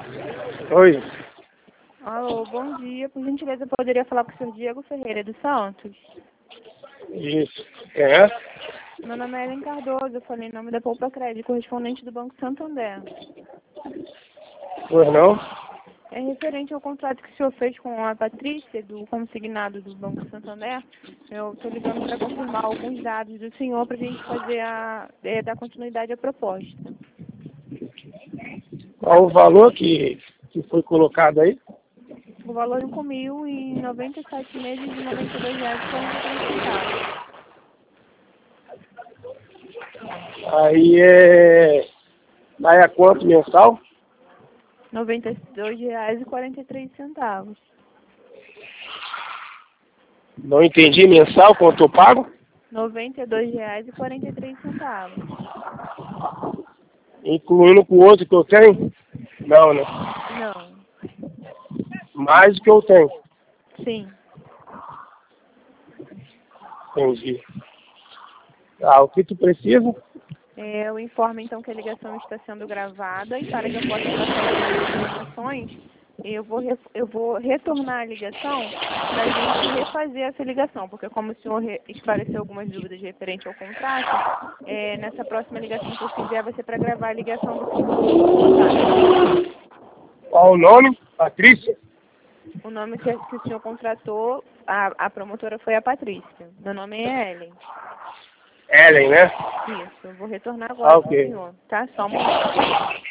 Oi. Alô, bom dia. Por gentileza, eu poderia falar com o senhor Diego Ferreira dos Santos? Isso. Quem é? Meu nome é Ellen Cardoso, eu falei em nome da Poupa Crédito, correspondente do Banco Santander. Pois não? É referente ao contrato que o senhor fez com a Patrícia, do consignado do Banco Santander. Eu estou ligando para confirmar alguns dados do senhor para a gente fazer dar continuidade à proposta. Qual o valor que foi colocado aí? O valor incluiu em 97 meses de R$ 92,43. Aí é... Vai a quanto mensal? R$ 92,43. Não entendi. Mensal, quanto eu pago? R$ 92,43. Incluindo com o outro que eu tenho? Não, né? Não. Mais do que eu tenho. Sim. Entendi. Ah, o que tu precisa? Eu informo então que a ligação está sendo gravada e para que eu possa passar as informações, eu vou retornar a ligação para a gente refazer essa ligação, porque como o senhor esclareceu algumas dúvidas referente ao contrato, nessa próxima ligação que eu fizer vai ser para gravar a ligação do senhor. Qual o nome? Patrícia? O nome que o senhor contratou, a promotora foi a Patrícia. Meu nome é Ellen. Ellen, né? Isso, eu vou retornar agora para o senhor, tá? Só um momento.